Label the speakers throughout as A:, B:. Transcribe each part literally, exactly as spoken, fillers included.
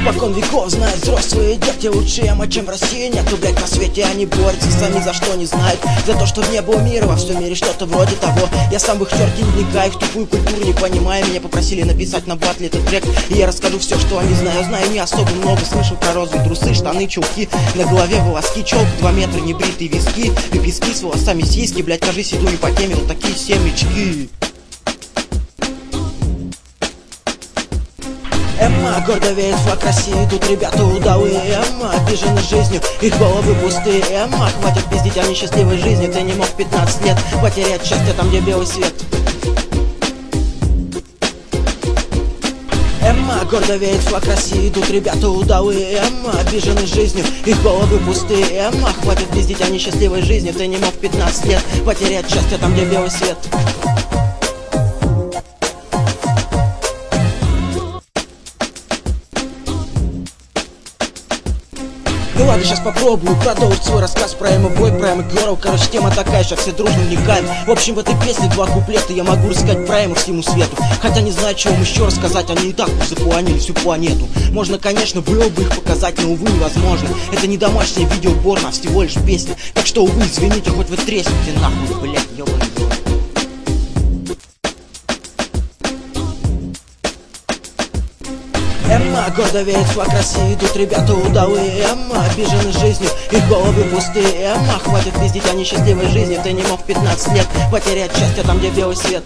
A: Испокон веков знают взрослые дети. Лучше яма, чем в России нету, блять, на свете. Они борются сами за что не знают. За то, что не было мира во всем мире, что-то вроде того. Я сам в их черте не вникаю, в тупую культуру не понимаю. Меня попросили написать на батле этот трек, и я расскажу все, что они знают. Знаю не особо много, слышал про розовые трусы, штаны, чулки, на голове волоски, челка два метра, небритые виски, и пески с волосами сиськи, блять, кажись, иду не по теме, вот такие семечки. Эмма, гордо веет флаг России, тут ребята удалые. Эмма, обижены жизнью, их головы пустые. Эмма, хватит пиздить о несчастливой жизни. Ты не мог пятнадцать лет потерять счастье там, где белый свет. Эмма, гордо веет флаг России, тут ребята удалые. Эмма, обижены жизнью, их головы пустые. Эмма, хватит пиздить о несчастливой жизни. Ты не мог пятнадцать лет потерять счастье там, где белый свет. Ну ладно, сейчас попробую продолжить свой рассказ про эмо-бой, про эмо-герл. Короче, тема такая, сейчас все дружно вникаем. В общем, в этой песне два куплета я могу рассказать про эмо всему свету. Хотя не знаю, чего вам еще рассказать, они и так уже запланили всю планету. Можно, конечно, было бы их показать, но, увы, невозможно. Это не домашнее видео порно, а всего лишь песня. Так что, увы, извините, хоть вы тресните нахуй, блять, ёбаный рот. Эмма, гордо веет флаг России, тут ребята удалые. Эмма, обижены жизнью, их головы пустые. Эмма, хватит пиздить о несчастливой жизни. Ты не мог пятнадцать лет потерять счастье там, где белый свет.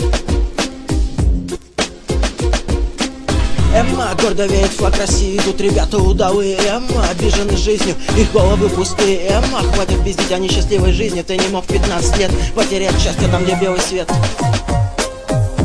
A: Эмма, гордо веет флаг России, тут ребята удалые. Эмма, обижены жизнью, их головы пустые. Эмма, хватит пиздить о несчастливой жизни. Ты не мог пятнадцать лет потерять счастье там, где белый свет.